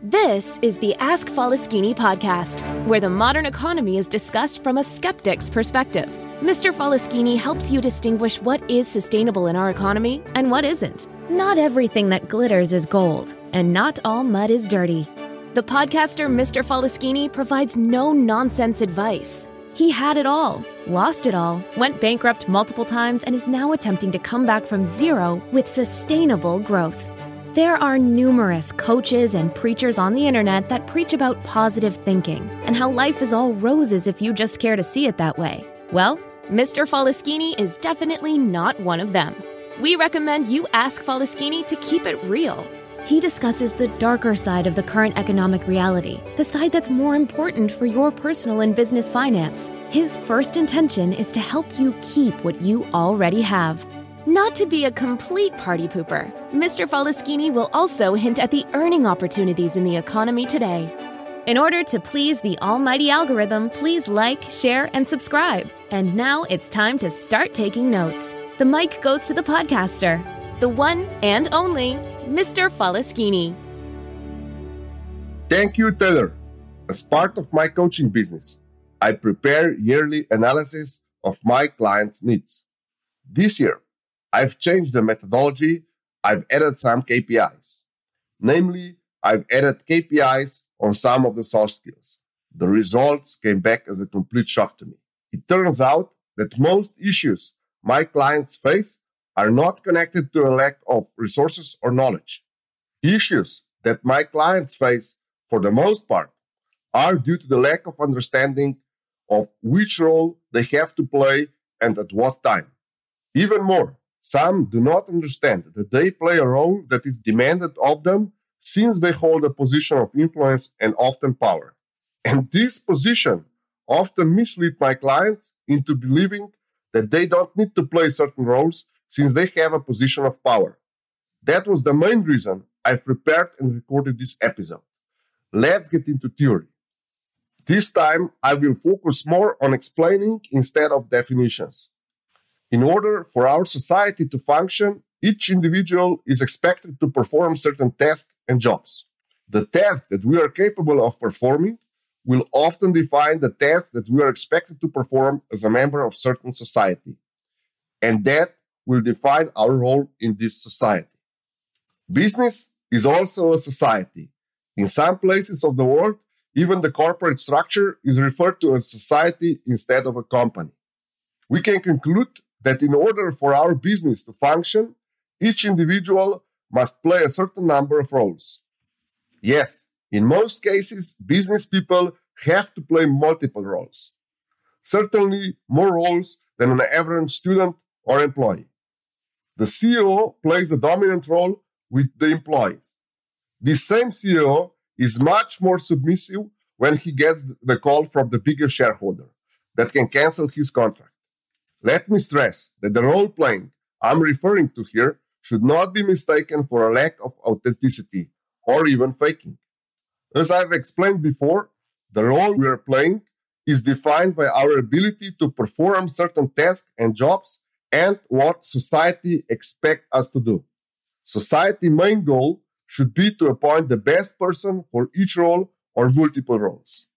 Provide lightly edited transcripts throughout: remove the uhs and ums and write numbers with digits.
This is the Ask Falaschini podcast, where the modern economy is discussed from a skeptic's perspective. Mr. Falaschini helps you distinguish what is sustainable in our economy and what isn't. Not everything that glitters is gold, and not all mud is dirty. The podcaster Mr. Falaschini provides no-nonsense advice. He had it all, lost it all, went bankrupt multiple times, and is now attempting to come back from zero with sustainable growth. There are numerous coaches and preachers on the internet that preach about positive thinking and how life is all roses if you just care to see it that way. Well, Mr. Falaschini is definitely not one of them. We recommend you ask Falaschini to keep it real. He discusses the darker side of the current economic reality, the side that's more important for your personal and business finance. His first intention is to help you keep what you already have. Not to be a complete party pooper, Mr. Falaschini will also hint at the earning opportunities in the economy today. In order to please the almighty algorithm, please like, share, and subscribe. And now it's time to start taking notes. The mic goes to the podcaster, the one and only Mr. Falaschini. Thank you, Taylor. As part of my coaching business, I prepare yearly analysis of my clients' needs. This year, I've changed the methodology. I've added some KPIs. Namely, I've added KPIs on some of the soft skills. The results came back as a complete shock to me. It turns out that most issues my clients face are not connected to a lack of resources or knowledge. Issues that my clients face, for the most part, are due to the lack of understanding of which role they have to play and at what time. Even more, some do not understand that they play a role that is demanded of them since they hold a position of influence and often power. And this position often misleads my clients into believing that they don't need to play certain roles since they have a position of power. That was the main reason I've prepared and recorded this episode. Let's get into theory. This time, I will focus more on explaining instead of definitions. In order for our society to function, each individual is expected to perform certain tasks and jobs. The tasks that we are capable of performing will often define the tasks that we are expected to perform as a member of certain society. And that will define our role in this society. Business is also a society. In some places of the world, even the corporate structure is referred to as society instead of a company. We can conclude that in order for our business to function, each individual must play a certain number of roles. Yes, in most cases, business people have to play multiple roles. Certainly more roles than an average student or employee. The CEO plays the dominant role with the employees. This same CEO is much more submissive when he gets the call from the bigger shareholder that can cancel his contract. Let me stress that the role playing I'm referring to here should not be mistaken for a lack of authenticity or even faking. As I've explained before, the role we are playing is defined by our ability to perform certain tasks and jobs and what society expects us to do. Society's main goal should be to appoint the best person for each role or multiple roles.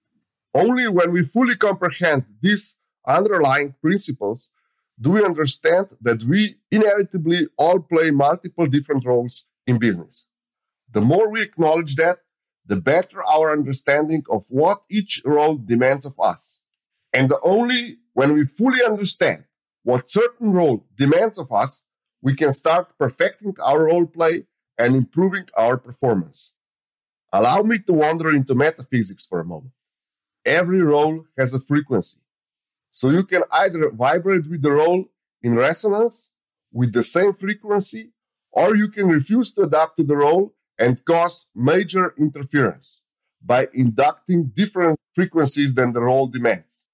Only when we fully comprehend these underlying principles do we understand that we inevitably all play multiple different roles in business. The more we acknowledge that, the better our understanding of what each role demands of us. And only when we fully understand what certain role demands of us, we can start perfecting our role play and improving our performance. Allow me to wander into metaphysics for a moment. Every role has a frequency. So you can either vibrate with the role in resonance with the same frequency, or you can refuse to adapt to the role and cause major interference by inducting different frequencies than the role demands.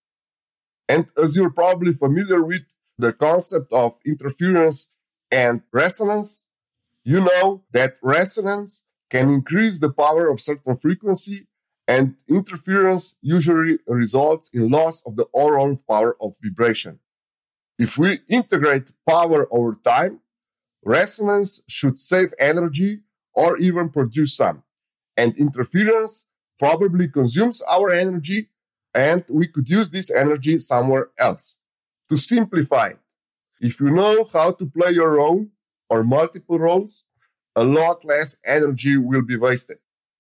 And as you're probably familiar with the concept of interference and resonance, you know that resonance can increase the power of certain frequency, and interference usually results in loss of the overall power of vibration. If we integrate power over time, resonance should save energy or even produce some. and interference probably consumes our energy, and we could use this energy somewhere else. To simplify, if you know how to play your role or multiple roles, a lot less energy will be wasted.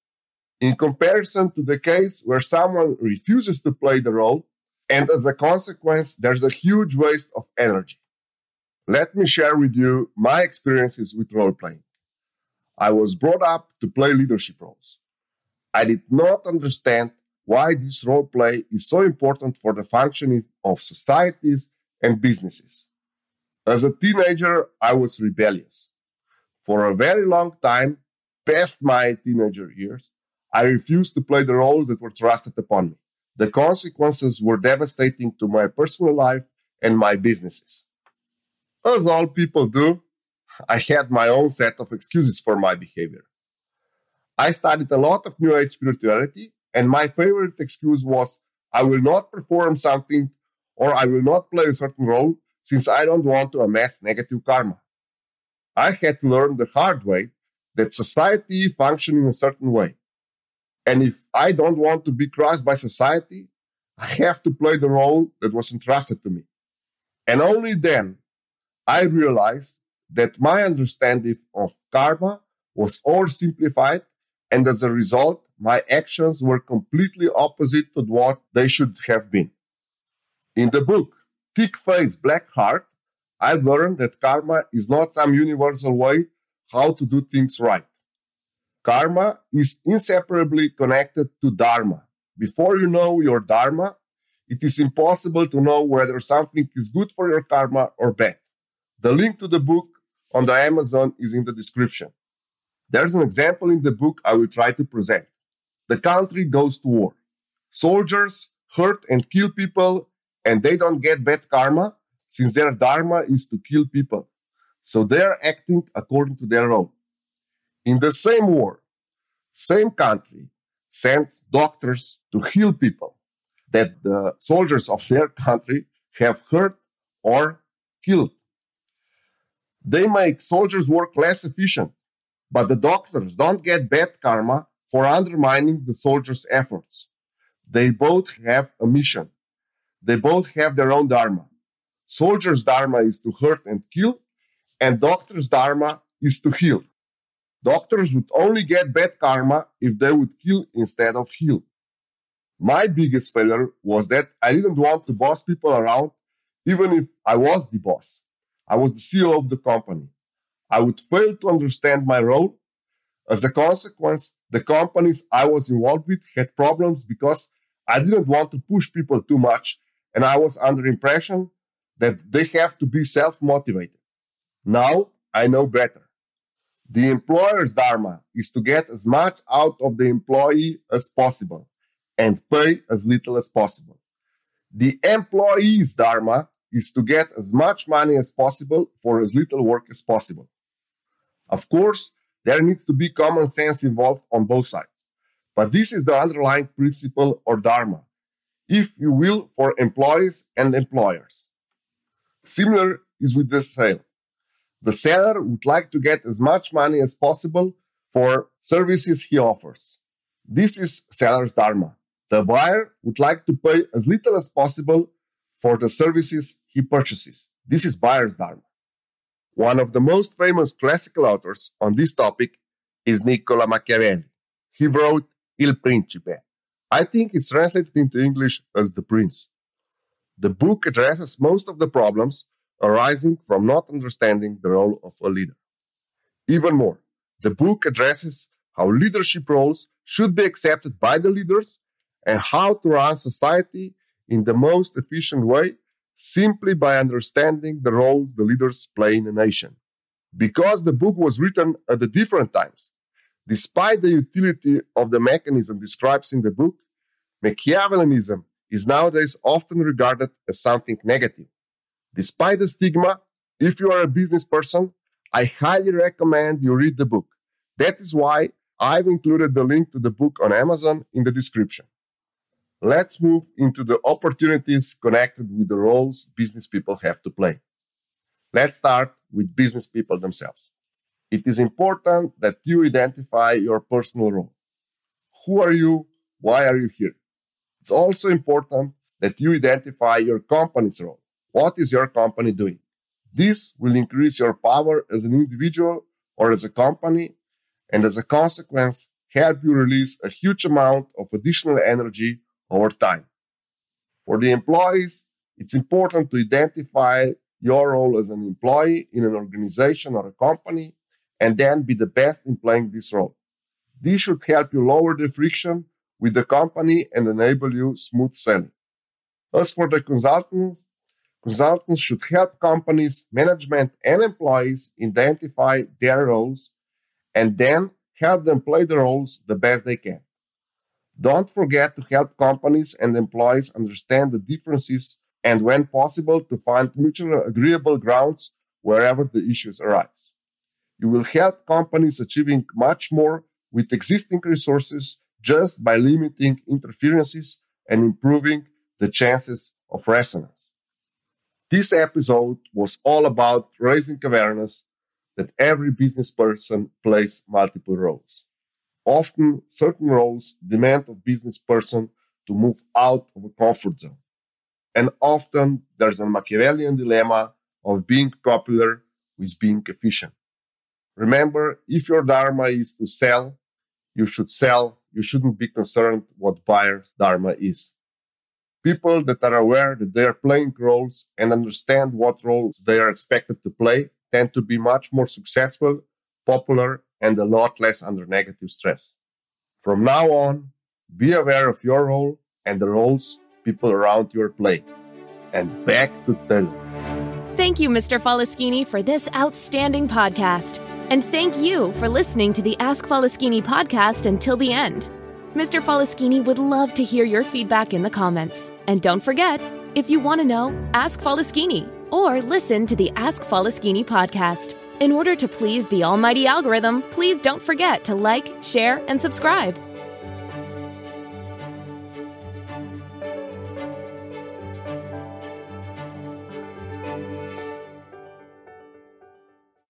In comparison to the case where someone refuses to play the role, and as a consequence, there's a huge waste of energy. Let me share with you my experiences with role playing. I was brought up to play leadership roles. I did not understand why this role play is so important for the functioning of societies and businesses. As a teenager, I was rebellious. For a very long time, past my teenager years, I refused to play the roles that were trusted upon me. The consequences were devastating to my personal life and my businesses. As all people do, I had my own set of excuses for my behavior. I studied a lot of New Age spirituality, and my favorite excuse was, I will not perform something or I will not play a certain role since I don't want to amass negative karma. I had to learn the hard way that society functions in a certain way. And if I don't want to be crushed by society, I have to play the role that was entrusted to me. And only then I realized that my understanding of karma was oversimplified, and as a result, my actions were completely opposite to what they should have been. In the book, Thick Face, Black Heart, I learned that karma is not some universal way how to do things right. Karma is inseparably connected to dharma. Before you know your dharma, it is impossible to know whether something is good for your karma or bad. The link to the book on the Amazon is in the description. There's an example in the book I will try to present. The country goes to war. Soldiers hurt and kill people, and they don't get bad karma since their dharma is to kill people. So they are acting according to their role. In the same war, same country sends doctors to heal people that the soldiers of their country have hurt or killed. They make soldiers' work less efficient, but the doctors don't get bad karma for undermining the soldiers' efforts. They both have a mission. They both have their own dharma. Soldiers' dharma is to hurt and kill, and doctors' dharma is to heal. Doctors would only get bad karma if they would kill instead of heal. My biggest failure was that I didn't want to boss people around, even if I was the boss. I was the CEO of the company. I would fail to understand my role. As a consequence, the companies I was involved with had problems because I didn't want to push people too much, and I was under the impression that they have to be self-motivated. Now I know better. The employer's dharma is to get as much out of the employee as possible and pay as little as possible. The employee's dharma is to get as much money as possible for as little work as possible. Of course, there needs to be common sense involved on both sides. But this is the underlying principle or dharma, if you will, for employees and employers. Similar is with the sale. The seller would like to get as much money as possible for services he offers. This is seller's dharma. The buyer would like to pay as little as possible for the services he purchases. This is buyer's dharma. One of the most famous classical authors on this topic is Niccolo Machiavelli. He wrote Il Principe. I think it's translated into English as The Prince. The book addresses most of the problems arising from not understanding the role of a leader. Even more, the book addresses how leadership roles should be accepted by the leaders and how to run society in the most efficient way simply by understanding the roles the leaders play in a nation. Because the book was written at the different times, despite the utility of the mechanism described in the book, Machiavellianism is nowadays often regarded as something negative. Despite the stigma, if you are a business person, I highly recommend you read the book. That is why I've included the link to the book on Amazon in the description. Let's move into the opportunities connected with the roles business people have to play. Let's start with business people themselves. It is important that you identify your personal role. Who are you? Why are you here? It's also important that you identify your company's role. What is your company doing? This will increase your power as an individual or as a company, and as a consequence, help you release a huge amount of additional energy over time. For the employees, it's important to identify your role as an employee in an organization or a company, and then be the best in playing this role. This should help you lower the friction with the company and enable you smooth selling. As for the consultants should help companies, management, and employees identify their roles and then help them play the roles the best they can. Don't forget to help companies and employees understand the differences and, when possible, to find mutually agreeable grounds wherever the issues arise. You will help companies achieving much more with existing resources just by limiting interferences and improving the chances of resonance. This episode was all about raising awareness that every business person plays multiple roles. Often, certain roles demand of business person to move out of a comfort zone. And often, there's a Machiavellian dilemma of being popular with being efficient. Remember, if your dharma is to sell. You shouldn't be concerned what buyer's dharma is. People that are aware that they are playing roles and understand what roles they are expected to play tend to be much more successful, popular, and a lot less under negative stress. From now on, be aware of your role and the roles people around you are playing. And back to Taylor. Thank you, Mr. Faleschini, for this outstanding podcast. And thank you for listening to the Ask Faleschini podcast until the end. Mr. Faleschini would love to hear your feedback in the comments. And don't forget, if you want to know, ask Faleschini or listen to the Ask Faleschini podcast. In order to please the almighty algorithm, please don't forget to like, share, and subscribe.